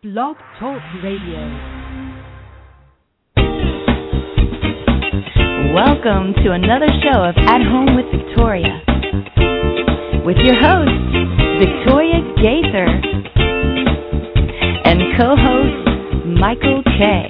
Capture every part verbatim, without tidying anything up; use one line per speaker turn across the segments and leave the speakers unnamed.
Blog Talk Radio. Welcome to another show of At Home with Victoria, with your host, Victoria Gaither, and co-host, Michael K.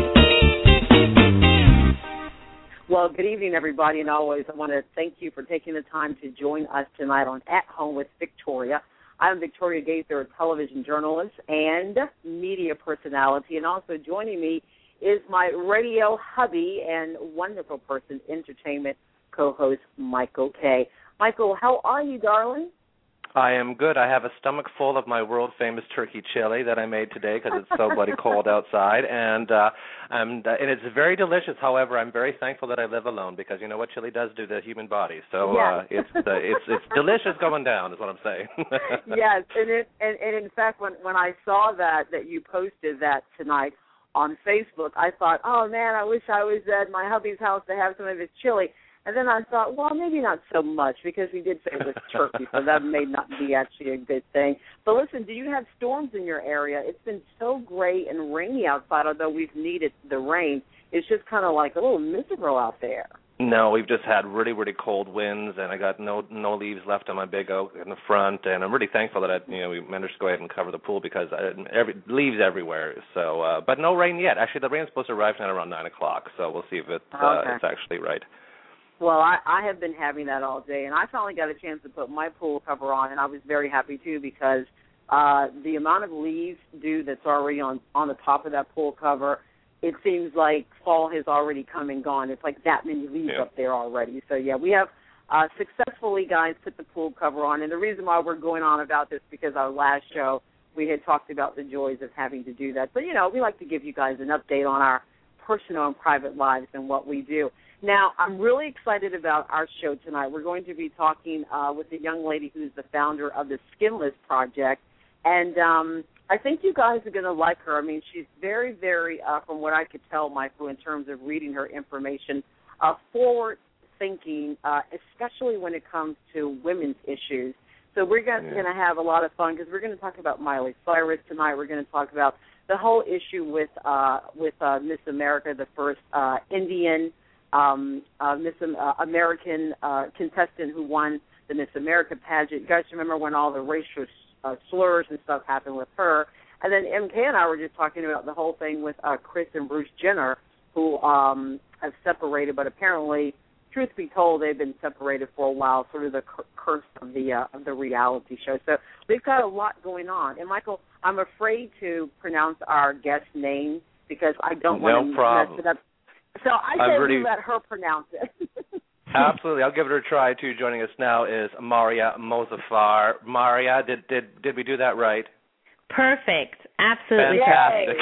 Well, good evening, everybody, and always I want to thank you for taking the time to join us tonight on At Home with Victoria. I'm Victoria Gaither, a television journalist and media personality, and also joining me is my radio hubby and wonderful person, entertainment co-host, Michael K. Michael, how are you, darling?
I am good. I have a stomach full of my world-famous turkey chili that I made today because it's so bloody cold outside, and uh, and, uh, and it's very delicious. However, I'm very thankful that I live alone because you know what chili does to the human body. So uh,
yes.
it's uh, it's it's delicious going down, is what I'm saying.
yes, and, it, and and in fact, when when I saw that that you posted that tonight on Facebook, I thought, oh man, I wish I was at my hubby's house to have some of his chili. And then I thought, well, maybe not so much because we did say it was turkey, so that may not be actually a good thing. But listen, do you have storms in your area? It's been so gray and rainy outside, although we've needed the rain. It's just kind of like a little miserable out there.
No, we've just had really, really cold winds, and I got no no leaves left on my big oak in the front, and I'm really thankful that I, you know we managed to go ahead and cover the pool because I, every leaves everywhere. So, uh, but no rain yet. Actually, the rain's supposed to arrive tonight around nine o'clock, so we'll see if it, uh,
okay.
it's actually right.
Well, I, I have been having that all day, and I finally got a chance to put my pool cover on, and I was very happy, too, because uh, the amount of leaves dew that's already on, on the top of that pool cover, it seems like fall has already come and gone. It's like that many leaves
yeah.
up there already. So, yeah, we have uh, successfully, guys, put the pool cover on, and the reason why we're going on about this because our last show we had talked about the joys of having to do that. But, you know, we like to give you guys an update on our personal and private lives and what we do. Now, I'm really excited about our show tonight. We're going to be talking uh, with a young lady who's the founder of the Skinless Project, and um, I think you guys are going to like her. I mean, she's very, very, uh, from what I could tell, Michael, in terms of reading her information, uh, forward-thinking, uh, especially when it comes to women's issues. So we're going
yeah.
to have a lot of fun because we're going to talk about Miley Cyrus tonight. We're going to talk about the whole issue with uh, with uh, Miss America, the first uh, Indian Um, uh, Miss uh, American uh, contestant who won the Miss America pageant. You guys remember when all the racial uh, slurs and stuff happened with her? And then M K and I were just talking about the whole thing with uh, Kris and Bruce Jenner, who um, have separated, but apparently, truth be told, they've been separated for a while, sort of the cur- curse of the uh, of the reality show. So we've got a lot going on. And, Michael, I'm afraid to pronounce our guest name because I don't
no
want to
problem.
mess it up. So I say really, we let her pronounce it.
Absolutely. I'll give it a try, too. Joining us now is Maria Mozaffar. Maria, did, did, did we do that right?
Perfect. Absolutely.
Fantastic.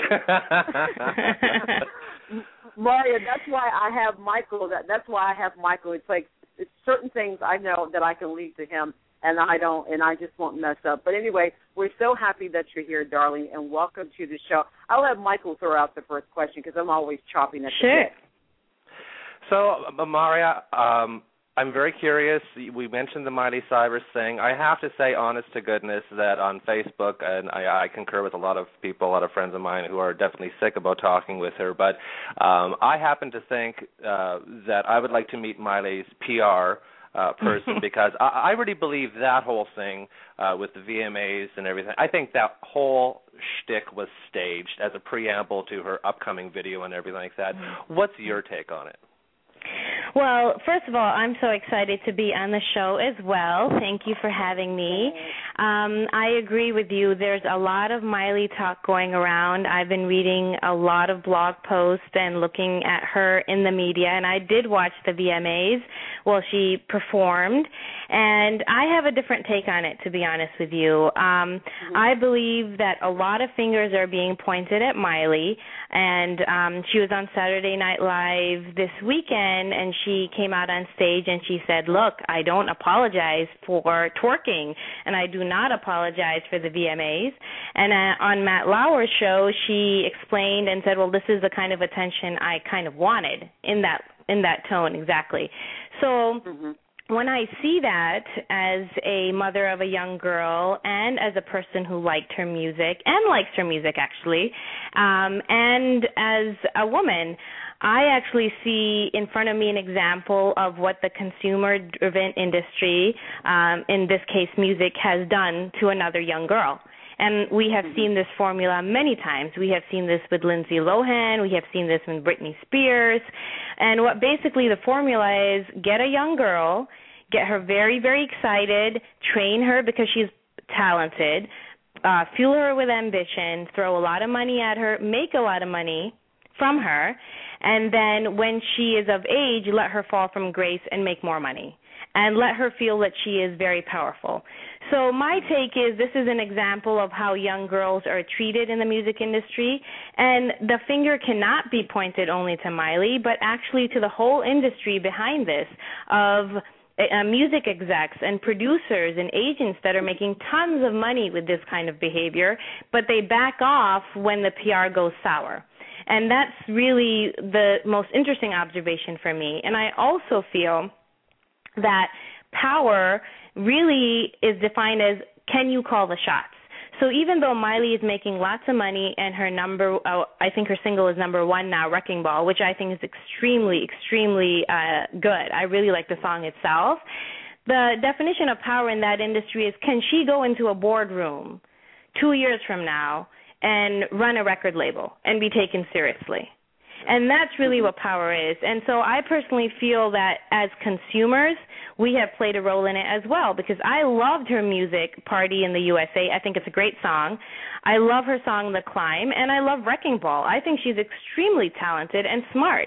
Maria, that's why I have Michael. That, that's why I have Michael. It's like it's certain things I know that I can leave to him, and I don't, and I just won't mess up. But anyway, we're so happy that you're here, darling, and welcome to the show. I'll have Michael throw out the first question because I'm always chopping at the
sure.
bit.
So, Maria, um, I'm very curious. We mentioned the Miley Cyrus thing. I have to say, honest to goodness, that on Facebook, and I, I concur with a lot of people, a lot of friends of mine who are definitely sick about talking with her, but um, I happen to think uh, that I would like to meet Miley's P R Uh, person because I, I really believe that whole thing uh, with the V M As and everything, I think that whole shtick was staged as a preamble to her upcoming video and everything like that. What's your take on it?
Well, first of all, I'm so excited to be on the show as well. Thank you for having me. Um, I agree with you. There's a lot of Miley talk going around. I've been reading a lot of blog posts and looking at her in the media, and I did watch the V M As while she performed, and I have a different take on it, to be honest with you. Um, mm-hmm. I believe that a lot of fingers are being pointed at Miley, and um, she was on Saturday Night Live this weekend, and she came out on stage and she said, look, I don't apologize for twerking, and I do not apologize for the V M As. And uh, on Matt Lauer's show, she explained and said, well, this is the kind of attention I kind of wanted in that in that tone exactly. So mm-hmm. when I see that as a mother of a young girl and as a person who liked her music and likes her music actually, um, and as a woman, I actually see in front of me an example of what the consumer-driven industry, um, in this case music, has done to another young girl. And we have mm-hmm. seen this formula many times. We have seen this with Lindsay Lohan. We have seen this with Britney Spears. And what basically the formula is, get a young girl, get her very, very excited, train her because she's talented, uh, fuel her with ambition, throw a lot of money at her, make a lot of money from her, and then when she is of age, let her fall from grace and make more money, and let her feel that she is very powerful. So my take is this is an example of how young girls are treated in the music industry, and the finger cannot be pointed only to Miley, but actually to the whole industry behind this of uh, music execs and producers and agents that are making tons of money with this kind of behavior, but they back off when the P R goes sour. And that's really the most interesting observation for me. And I also feel that power really is defined as, can you call the shots? So even though Miley is making lots of money and her number, uh, I think her single is number one now, Wrecking Ball, which I think is extremely, extremely uh, good. I really like the song itself. The definition of power in that industry is, can she go into a boardroom two years from now and run a record label and be taken seriously? And that's really what power is. And so I personally feel that as consumers, we have played a role in it as well, because I loved her music, Party in the U S A. I think it's a great song. I love her song, The Climb, and I love Wrecking Ball. I think she's extremely talented and smart.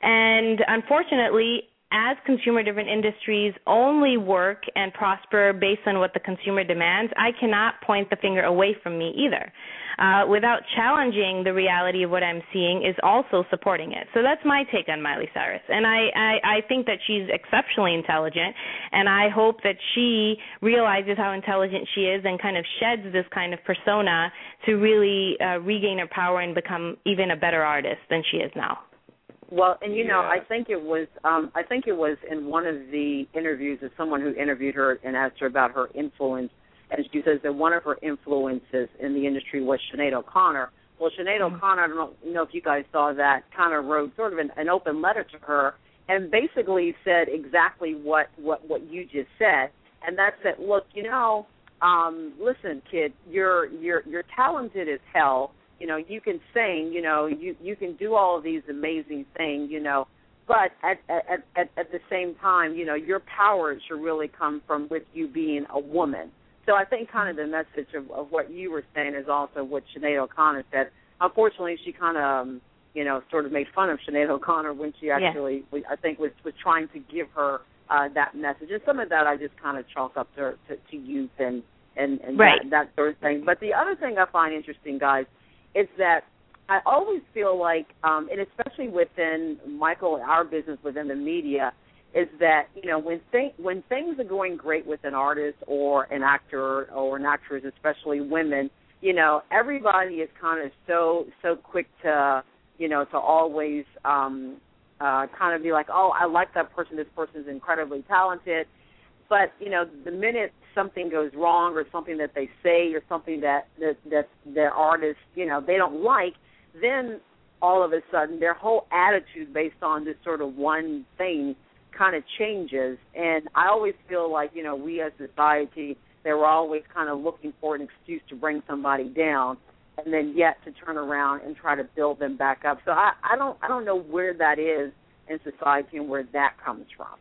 And unfortunately, as consumer-driven industries only work and prosper based on what the consumer demands, I cannot point the finger away from me either. Uh, without challenging the reality of what I'm seeing is also supporting it. So that's my take on Miley Cyrus. And I, I, I think that she's exceptionally intelligent, and I hope that she realizes how intelligent she is and kind of sheds this kind of persona to really uh, regain her power and become even a better artist than she is now.
Well, and you
yeah.
know, I think it was, um, I think it was in one of the interviews of someone who interviewed her and asked her about her influence, and she says that one of her influences in the industry was Sinead O'Connor. Well, Sinead mm-hmm. O'Connor, I don't know, know if you guys saw that, kind of wrote sort of an, an open letter to her and basically said exactly what, what, what you just said, and that's that. Look, you know, um, listen, kid, you're you're you're talented as hell. You know, you can sing, you know, you, you can do all of these amazing things, you know, but at, at, at, at the same time, you know, your power should really come from with you being a woman. So I think kind of the message of, of what you were saying is also what Sinead O'Connor said. Unfortunately, she kind of, um, you know, sort of made fun of Sinead O'Connor when she actually, yeah. I think, was, was trying to give her uh, that message. And some of that I just kind of chalk up to, to, to youth and, and, and
right.
that, that sort of thing. But the other thing I find interesting, guys, is that I always feel like, um, and especially within Michael, our business within the media, is that, you know, when, th- when things are going great with an artist or an actor or an actress, especially women, you know, everybody is kind of so so quick to, you know, to always um, uh, kind of be like, oh, I like that person. This person is incredibly talented. But, you know, the minute something goes wrong or something that they say or something that, that, that their artists, you know, they don't like, then all of a sudden their whole attitude based on this sort of one thing kind of changes. And I always feel like, you know, we as a society, they were always kind of looking for an excuse to bring somebody down and then yet to turn around and try to build them back up. So I, I don't I don't know where that is in society and where that comes from.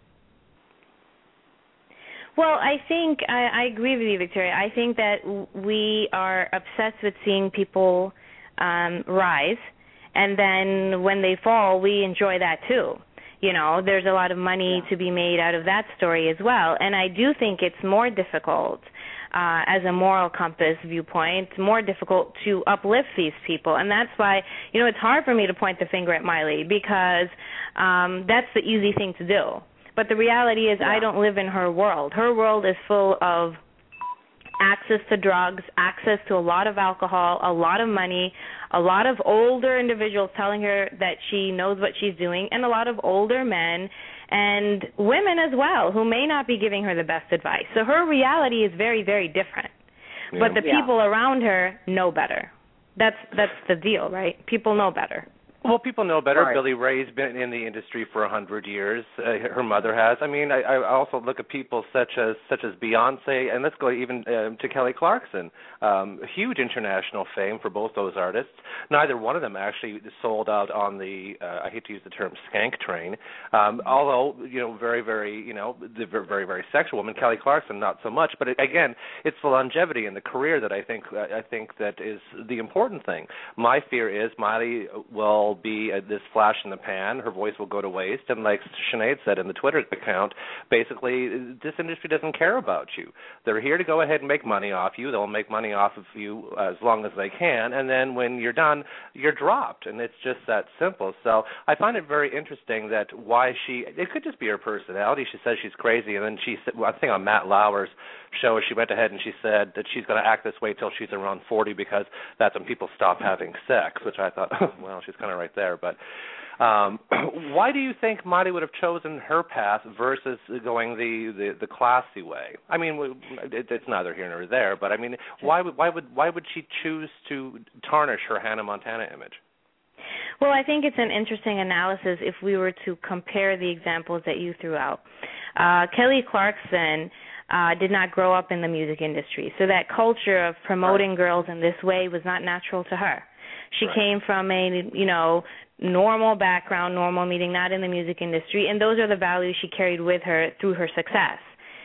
Well, I think I, I agree with you, Victoria. I think that we are obsessed with seeing people um, rise, and then when they fall, we enjoy that too. You know, there's a lot of money yeah. to be made out of that story as well, and I do think it's more difficult uh, as a moral compass viewpoint, more difficult to uplift these people, and that's why, you know, it's hard for me to point the finger at Miley because um, that's the easy thing to do. But the reality is yeah. I don't live in her world. Her world is full of access to drugs, access to a lot of alcohol, a lot of money, a lot of older individuals telling her that she knows what she's doing, and a lot of older men and women as well who may not be giving her the best advice. So her reality is very, very different. Yeah. But the yeah. people around her know better. That's that's the deal, right? People know better.
Well, people know better.
Right.
Billy Ray's been in the industry for a hundred years. Uh, her mother has. I mean, I, I also look at people such as such as Beyonce, and let's go even uh, to Kelly Clarkson. Um, huge international fame for both those artists. Neither one of them actually sold out on the. Uh, I hate to use the term skank train. Um, although you know, very, very, you know, the very, very sexual woman. Kelly Clarkson, not so much. But it, again, it's the longevity in the career that I think I think that is the important thing. My fear is Miley will be uh, this flash in the pan. Her voice will go to waste, and like Sinead said in the Twitter account, basically this industry doesn't care about you. They're here to go ahead and make money off you. They'll make money off of you as long as they can, and then when you're done, you're dropped, and it's just that simple. So I find it very interesting that why she, it could just be her personality. She says she's crazy, and then she said, well, I think on Matt Lauer's show, she went ahead and she said that she's going to act this way till she's around forty because that's when people stop having sex, which I thought, well, she's kind of right there. But um, why do you think Miley would have chosen her path versus going the, the, the classy way? I mean, it, it's neither here nor there, but I mean, why would why would why would she choose to tarnish her Hannah Montana image?
Well, I think it's an interesting analysis if we were to compare the examples that you threw out. Uh, Kelly Clarkson uh, did not grow up in the music industry, so that culture of promoting right. girls in this way was not natural to her. She right. came from a, you know, normal background, normal meaning not in the music industry, and those are the values she carried with her through her success.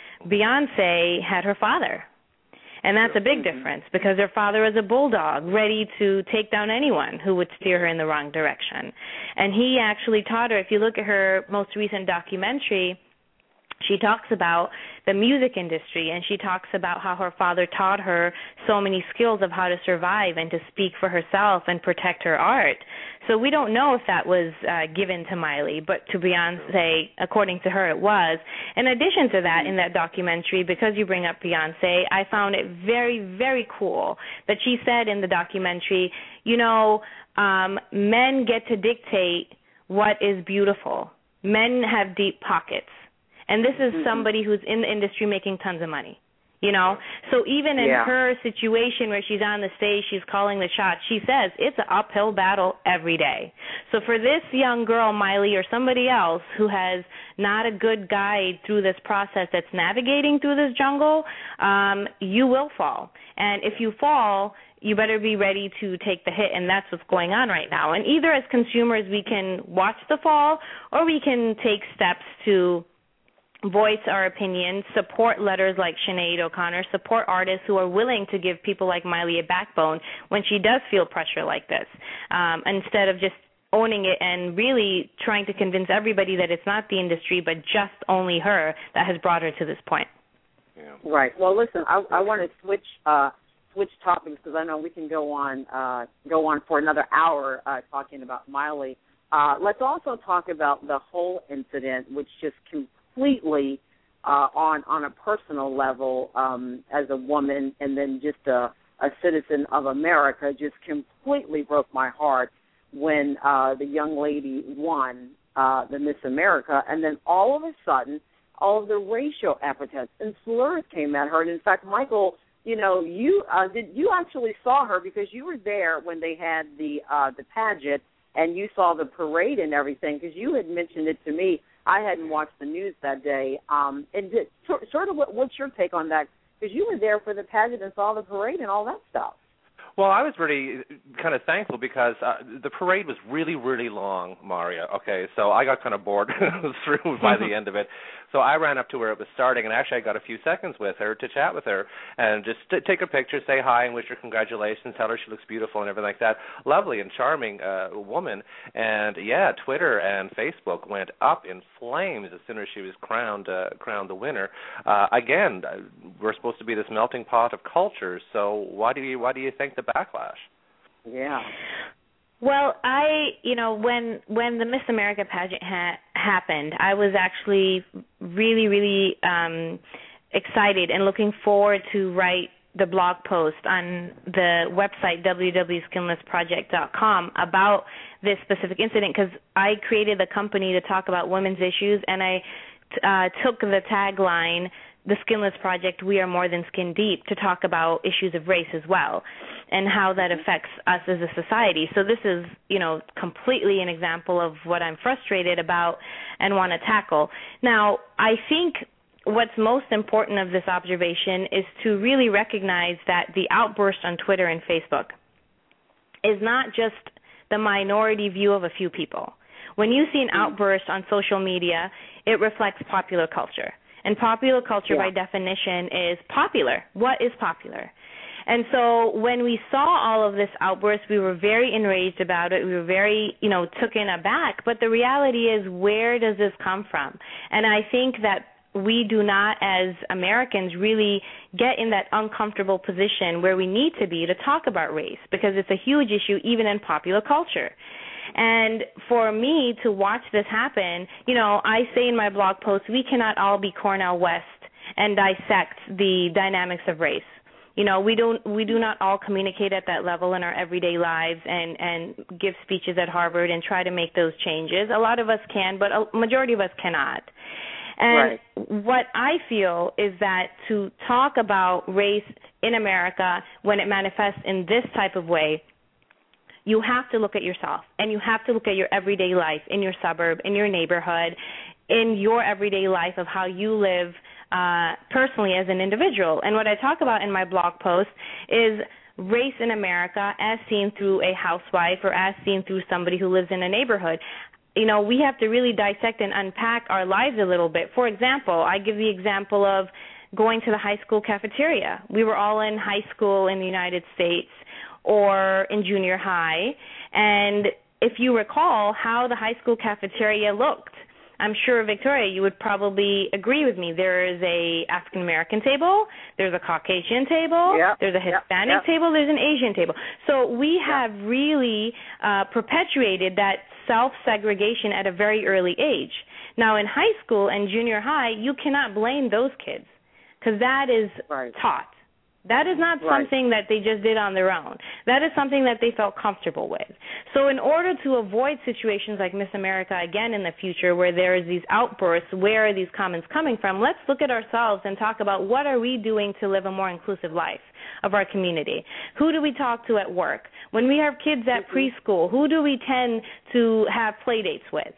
Beyonce had her father, and that's a big difference because her father was a bulldog, ready to take down anyone who would steer her in the wrong direction. And he actually taught her, if you look at her most recent documentary, she talks about the music industry, and she talks about how her father taught her so many skills of how to survive and to speak for herself and protect her art. So we don't know if that was uh, given to Miley, but to Beyonce, according to her, it was. In addition to that, in that documentary, because you bring up Beyonce, I found it very, very cool that she said in the documentary, you know, um, men get to dictate what is beautiful. Men have deep pockets. And this is somebody who's in the industry making tons of money, you know. So even in yeah. her situation where she's on the stage, she's calling the shots, she says it's an uphill battle every day. So for this young girl, Miley, or somebody else who has not a good guide through this process that's navigating through this jungle, um, you will fall. And if you fall, you better be ready to take the hit, and that's what's going on right now. And either as consumers we can watch the fall, or we can take steps to voice our opinion, support letters like Sinead O'Connor, support artists who are willing to give people like Miley a backbone when she does feel pressure like this, um, instead of just owning it and really trying to convince everybody that it's not the industry but just only her that has brought her to this point.
Yeah. Right. Well, listen, I, I want to switch uh, switch topics because I know we can go on uh, go on for another hour uh, talking about Miley. Uh, let's also talk about the whole incident, which just completely completely uh, on on a personal level um, as a woman and then just a, a citizen of America, just completely broke my heart when uh, the young lady won uh, the Miss America, and then all of a sudden, all of the racial epithets and slurs came at her. And in fact, Michael, you know, you uh, did you actually saw her because you were there when they had the uh, the pageant, and you saw the parade and everything because you had mentioned it to me. I hadn't watched the news that day. Um, and did, sort of what, what's your take on that? Because you were there for the pageant and saw the parade and all that stuff.
Well, I was really kind of thankful because uh, the parade was really, really long, Maria. Okay, so I got kind of bored through by the end of it. So I ran up to where it was starting, and actually I got a few seconds with her to chat with her and just t- take a picture, say hi, and wish her congratulations, tell her she looks beautiful and everything like that. Lovely and charming uh, woman. And, yeah, Twitter and Facebook went up in flames as soon as she was crowned uh, crowned the winner. Uh, again, we're supposed to be this melting pot of cultures, so why do you why do you think the backlash?
Yeah.
Well, I, you know, when when the Miss America pageant ha- happened, I was actually really, really um, excited and looking forward to write the blog post on the website w w w dot skinless project dot com about this specific incident, because I created the company to talk about women's issues, and I uh, took the tagline, the Skinless Project, we are more than skin deep, to talk about issues of race as well and how that affects us as a society. So this is, you know, completely an example of what I'm frustrated about and want to tackle. Now, I think what's most important of this observation is to really recognize that the outburst on Twitter and Facebook is not just the minority view of a few people. When you see an outburst on social media, it reflects popular culture. And popular culture, yeah. by definition, is popular. What is popular? And so when we saw all of this outburst, we were very enraged about it. We were very, you know, taken aback. But the reality is, where does this come from? And I think that we do not, as Americans, really get in that uncomfortable position where we need to be to talk about race, because it's a huge issue even in popular culture. And for me to watch this happen, you know, I say in my blog post, we cannot all be Cornel West and dissect the dynamics of race. You know, we don't we do not all communicate at that level in our everyday lives and, and give speeches at Harvard and try to make those changes. A lot of us can, but a majority of us cannot. And right. what I feel is that to talk about race in America when it manifests in this type of way, you have to look at yourself, and you have to look at your everyday life in your suburb, in your neighborhood, in your everyday life of how you live uh, personally as an individual. And what I talk about in my blog post is race in America as seen through a housewife or as seen through somebody who lives in a neighborhood. You know, we have to really dissect and unpack our lives a little bit. For example, I give the example of going to the high school cafeteria. We were all in high school in the United States or in junior high, and if you recall how the high school cafeteria looked, I'm sure, Victoria, you would probably agree with me. There is a African-American table, there's a Caucasian table, yep. there's a Hispanic yep. Yep. table, there's an Asian table. So we have yep. really uh, perpetuated that self-segregation at a very early age. Now, in high school and junior high, you cannot blame those kids, because that is right. taught. That is not right. something that they just did on their own. That is something that they felt comfortable with. So in order to avoid situations like Miss America again in the future where there is these outbursts, where are these comments coming from, let's look at ourselves and talk about what are we doing to live a more inclusive life of our community. Who do we talk to at work? When we have kids at mm-hmm. preschool, who do we tend to have play dates with?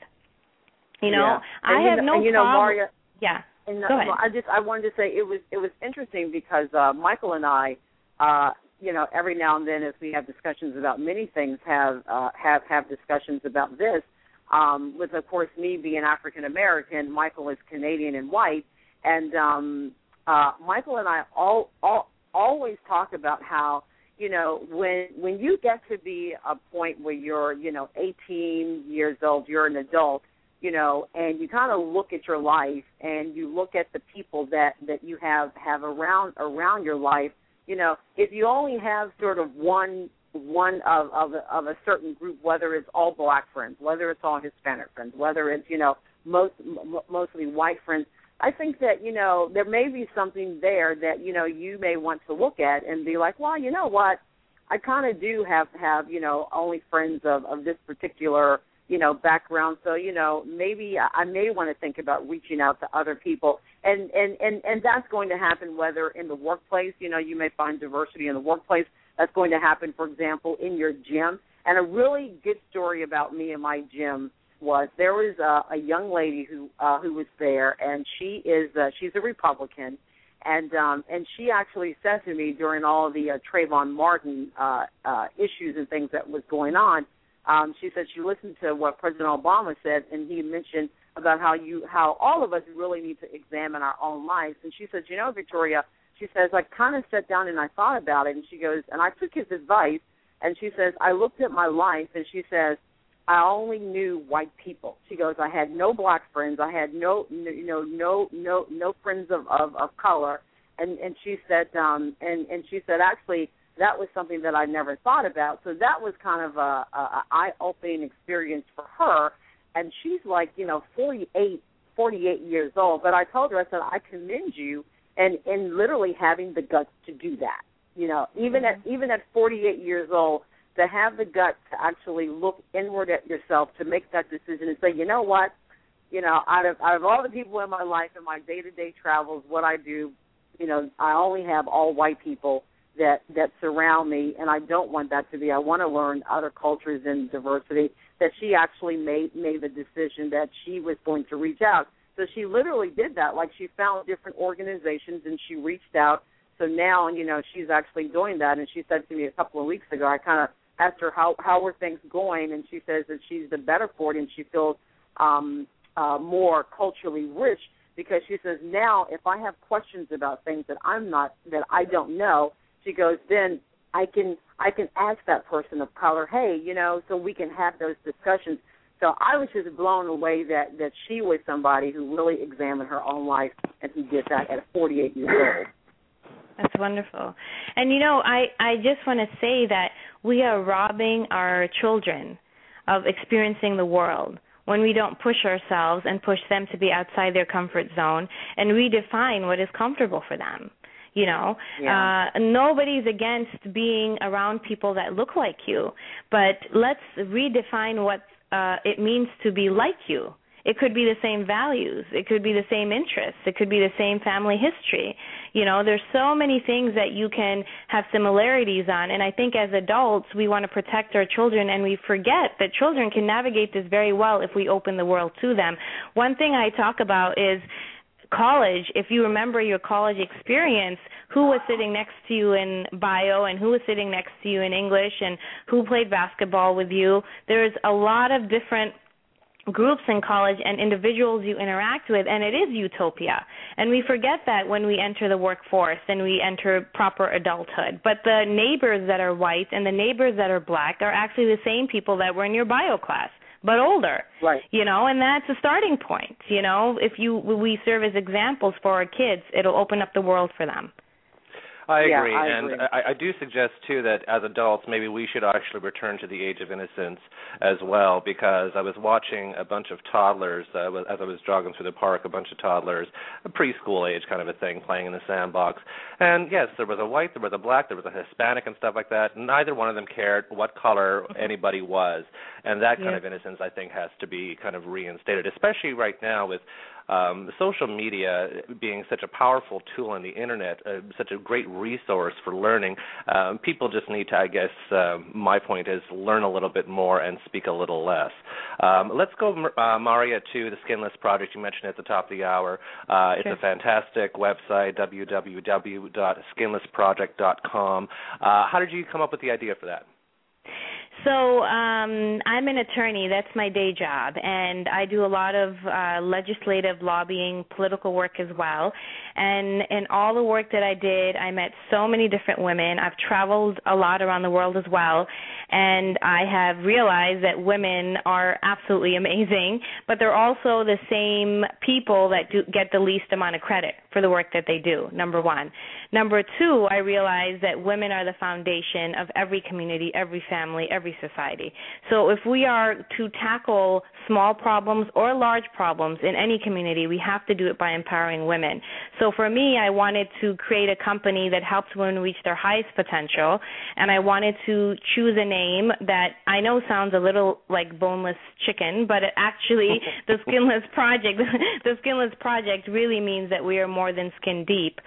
You know,
yeah.
I
and
have
you
know,
no
you
problem.
Know,
Maria,
yeah.
And
Go ahead.
I just I wanted to say it was it was interesting because uh, Michael and I, uh, you know, every now and then as we have discussions about many things, have uh, have have discussions about this. Um, with of course me being African American, Michael is Canadian and white, and um, uh, Michael and I all, all always talk about how, you know, when when you get to be a point where you're, you know, eighteen years old, you're an adult. You know, and you kind of look at your life and you look at the people that, that you have, have around around your life. You know, if you only have sort of one one of of a, of a certain group, whether it's all black friends, whether it's all Hispanic friends, whether it's, you know, most m- mostly white friends, I think that, you know, there may be something there that, you know, you may want to look at and be like, well, you know what, I kind of do have have you know only friends of, of this particular, you know, background. So, you know, maybe I may want to think about reaching out to other people. And, and, and, and that's going to happen whether in the workplace, you know, you may find diversity in the workplace. That's going to happen, for example, in your gym. And a really good story about me and my gym was there was a, a young lady who uh, who was there, and she is uh, she's a Republican. And um, and she actually said to me during all the uh, Trayvon Martin uh, uh, issues and things that was going on, Um, she said she listened to what President Obama said, and he mentioned about how you, how all of us really need to examine our own lives. And she said, you know, Victoria, she says, I kind of sat down and I thought about it. And she goes, and I took his advice. And she says, I looked at my life, and she says, I only knew white people. She goes, I had no black friends. I had no, you know, no, no, no friends of, of, of color. And and she said, um, and and she said, actually, that was something that I never thought about. So that was kind of a, a, a eye-opening experience for her. And she's like, you know, forty-eight, forty-eight years old. But I told her, I said, I commend you and and literally having the guts to do that. You know, even mm-hmm. at even at forty-eight years old, to have the guts to actually look inward at yourself, to make that decision and say, you know what, you know, out of out of all the people in my life and my day-to-day travels, what I do, you know, I only have all white people that that surround me, and I don't want that to be. I want to learn other cultures and diversity. That she actually made made the decision that she was going to reach out. So she literally did that. Like, she found different organizations and she reached out. So now, you know, she's actually doing that. And she said to me a couple of weeks ago, I kind of asked her how how were things going, and she says that she's the better for it, and she feels um, uh, more culturally rich, because she says now if I have questions about things that I'm not that I don't know, she goes, then I can I can ask that person of color, hey, you know, so we can have those discussions. So I was just blown away that, that she was somebody who really examined her own life and who did that at forty-eight years old.
That's wonderful. And, you know, I, I just want to say that we are robbing our children of experiencing the world when we don't push ourselves and push them to be outside their comfort zone and redefine what is comfortable for them. You know,
yeah.
uh, nobody's against being around people that look like you, but let's redefine what uh, it means to be like you. It could be the same values. It could be the same interests. It could be the same family history. You know, there's so many things that you can have similarities on, and I think as adults we want to protect our children, and we forget that children can navigate this very well if we open the world to them. One thing I talk about is college. If you remember your college experience, who was sitting next to you in bio and who was sitting next to you in English and who played basketball with you. There's a lot of different groups in college and individuals you interact with, and it is utopia. And we forget that when we enter the workforce and we enter proper adulthood. But the neighbors that are white and the neighbors that are black are actually the same people that were in your bio class, but older,
right?
You know, and that's a starting point. You know, if you we serve as examples for our kids, it'll open up the world for them.
I
yeah,
agree,
I
and
agree.
I, I do suggest, too, that as adults, maybe we should actually return to the age of innocence as well, because I was watching a bunch of toddlers, uh, as I was jogging through the park, a bunch of toddlers, a preschool age kind of a thing, playing in the sandbox. And, yes, there was a white, there was a black, there was a Hispanic and stuff like that. Neither one of them cared what color anybody was. And that kind
yeah.
of innocence, I think, has to be kind of reinstated, especially right now with Um, social media being such a powerful tool on the Internet, uh, such a great resource for learning. Um, people just need to, I guess, uh, my point is, learn a little bit more and speak a little less. Um, let's go, uh, Maria, to the Skinless Project. You mentioned at the top of the hour. Uh, it's
sure.
a fantastic website, w w w dot skinless project dot com. Uh, how did you come up with the idea for that?
So um, I'm an attorney. That's my day job, and I do a lot of uh, legislative lobbying, political work as well. And in all the work that I did, I met so many different women. I've traveled a lot around the world as well, and I have realized that women are absolutely amazing, but they're also the same people that do get the least amount of credit for the work that they do, number one. Number two, I realized that women are the foundation of every community, every family, every society. So if we are to tackle small problems or large problems in any community, we have to do it by empowering women. So for me, I wanted to create a company that helps women reach their highest potential, and I wanted to choose a name that I know sounds a little like boneless chicken, but it actually, the Skinless Project, the Skinless Project really means that we are more than skin deep.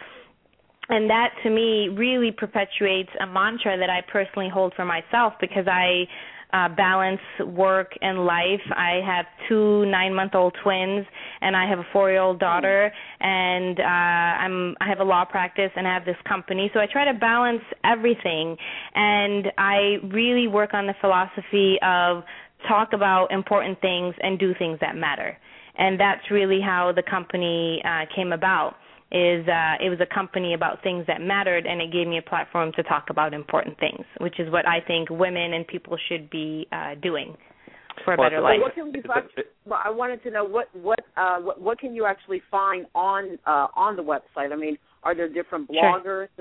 And that, to me, really perpetuates a mantra that I personally hold for myself, because I uh, balance work and life. I have two nine-month-old twins, and I have a four-year-old daughter, and uh, I'm, I have a law practice, and I have this company. So I try to balance everything, and I really work on the philosophy of talk about important things and do things that matter. And that's really how the company uh, came about. Is uh, it was a company about things that mattered, and it gave me a platform to talk about important things, which is what I think women and people should be uh, doing for a
well,
better
so
life.
What can we find, well, I wanted to know what what, uh, what what can you actually find on uh, on the website? I mean, are there different bloggers?
Sure.
I mean,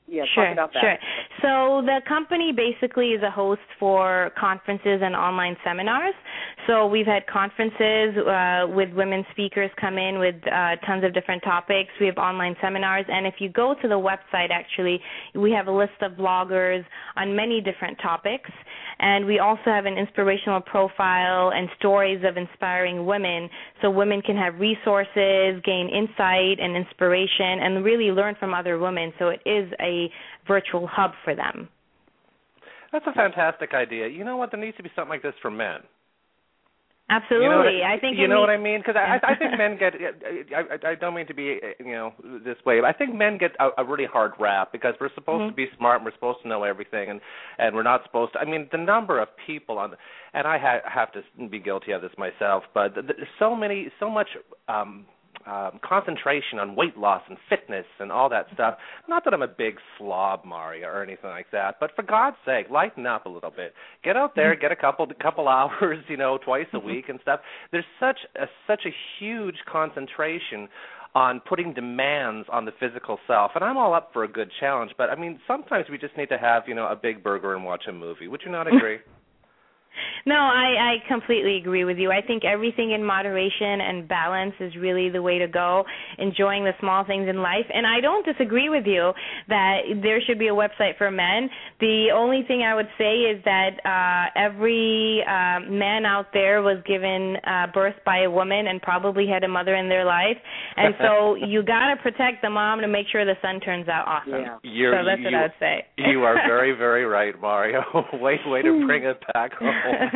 Yeah,
sure,
talk about that.
Sure. So the company basically is a host for conferences and online seminars. So we've had conferences uh, with women speakers come in with uh, tons of different topics. We have online seminars, and if you go to the website, actually, we have a list of bloggers on many different topics. And we also have an inspirational profile and stories of inspiring women, so women can have resources, gain insight and inspiration, and really learn from other women. So it is a virtual hub for them.
That's a fantastic idea. You know what? There needs to be something like this for men.
Absolutely,
you know I,
I think
you know
needs,
what I mean. Because I, I think men get. I, I don't mean to be, you know, this way, but I think men get a, a really hard rap because we're supposed mm-hmm. to be smart and we're supposed to know everything, and and we're not supposed to. I mean, the number of people on, and I ha- have to be guilty of this myself, but there's so many, so much. Um, Um, concentration on weight loss and fitness and all that stuff. Not that I'm a big slob, Maria, or anything like that, but for God's sake, lighten up a little bit. Get out there, get a couple couple hours, you know, twice a week and stuff. There's such a, such a huge concentration on putting demands on the physical self, and I'm all up for a good challenge, but, I mean, sometimes we just need to have, you know, a big burger and watch a movie. Would you not agree?
No, I, I completely agree with you. I think everything in moderation and balance is really the way to go, enjoying the small things in life. And I don't disagree with you that there should be a website for men. The only thing I would say is that uh, every uh, man out there was given uh, birth by a woman and probably had a mother in their life. And so you got to protect the mom to make sure the son turns out awesome.
Yeah.
You're,
so that's
you,
what I would say.
You are very, very right, Mario. way, way to bring it back home.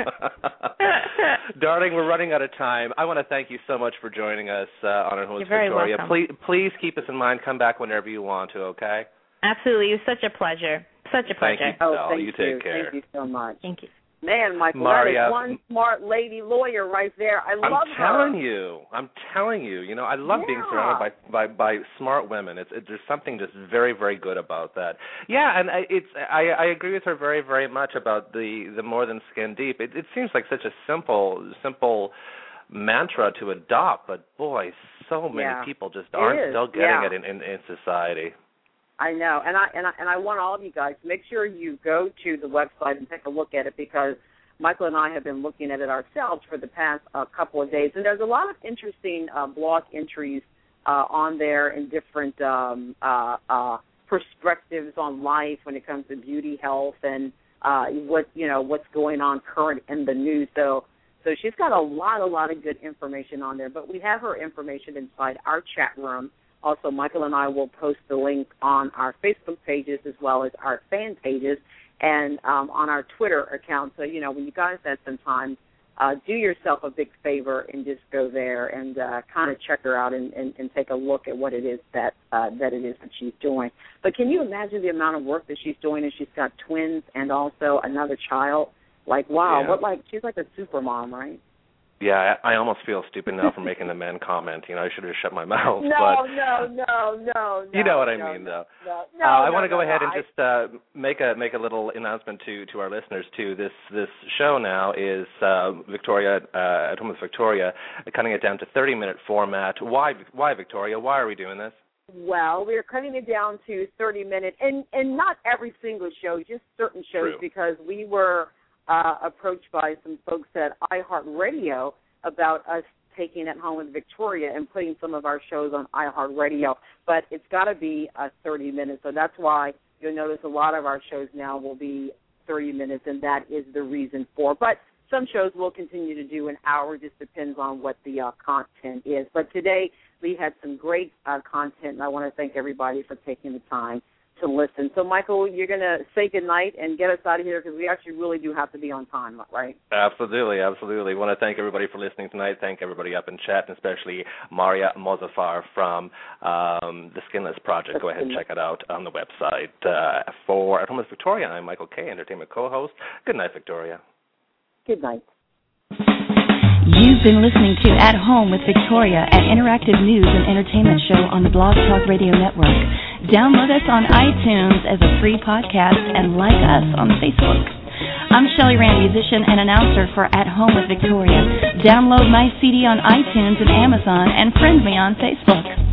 Darling, we're running out of time. I want to thank you so much for joining us uh, on our host,
You're very
Victoria.
welcome.
Please, please keep us in mind. Come back whenever you want to, okay?
Absolutely. It was such a pleasure. Such a pleasure.
Thank you,
oh,
Sal.
thank
You
you.
take care.
Thank you so much.
Thank you.
Man, Michael,
Maria,
that is one smart lady lawyer right there. I love
I'm
her.
telling you. I'm telling you. You know, I love
yeah.
being surrounded by, by, by smart women. It's it, there's something just very, very good about that. Yeah, and I, it's I, I agree with her very, very much about the, the more than skin deep. It, it seems like such a simple, simple mantra to adopt, but boy, so many
yeah.
people just aren't
is.
still getting
yeah.
it in, in, in society.
I know, and I and I and I want all of you guys to make sure you go to the website and take a look at it, because Michael and I have been looking at it ourselves for the past uh, couple of days, and there's a lot of interesting uh, blog entries uh, on there in different um, uh, uh, perspectives on life when it comes to beauty, health, and uh, what you know what's going on current in the news. So, so she's got a lot, a lot of good information on there. But we have her information inside our chat room. Also, Michael and I will post the link on our Facebook pages as well as our fan pages and um, on our Twitter account. So, you know, when you guys have some time, uh, do yourself a big favor and just go there and uh, kind of check her out and, and, and take a look at what it is that uh, that it is that she's doing. But can you imagine the amount of work that she's doing? And she's got twins and also another child. Like, wow,
yeah.
what like she's like a super mom, right?
Yeah, I, I almost feel stupid now for making the men comment. You know, I should have shut my mouth.
No,
but
no, no, no, no.
You know what I
no,
mean,
no,
though.
No, no,
uh, I
no,
want to go
no,
ahead
no,
and
I,
just uh, make a make a little announcement to, to our listeners too. This this show now is uh, Victoria uh, at Home with Victoria, cutting it down to thirty minute format. Why why Victoria? Why are we doing this?
Well, we're cutting it down to thirty minutes, and and not every single show, just certain shows,
True.
because we were uh, approached by some folks at iHeartRadio about us taking At Home with Victoria and putting some of our shows on iHeartRadio, but it's got to be uh, thirty minutes, so that's why you'll notice a lot of our shows now will be thirty minutes, and that is the reason for. But some shows will continue to do an hour, just depends on what the uh, content is. But today we had some great uh, content, and I want to thank everybody for taking the time to listen. So, Michael, you're going to say goodnight and get us out of here, because we actually really do have to be on time, right?
Absolutely, absolutely. I want to thank everybody for listening tonight. Thank everybody up in chat, and especially Maria Mozaffar from um, the Skinless Project. Go ahead and check it out on the website. Uh, for At Home with Victoria, I'm Michael Kay, entertainment co-host. Good night, Victoria.
Good night.
You've been listening to At Home with Victoria, an interactive news and entertainment show on the Blog Talk Radio Network. Download us on iTunes as a free podcast and like us on Facebook. I'm Shelley Rand, musician and announcer for At Home with Victoria. Download my C D on iTunes and Amazon and friend me on Facebook.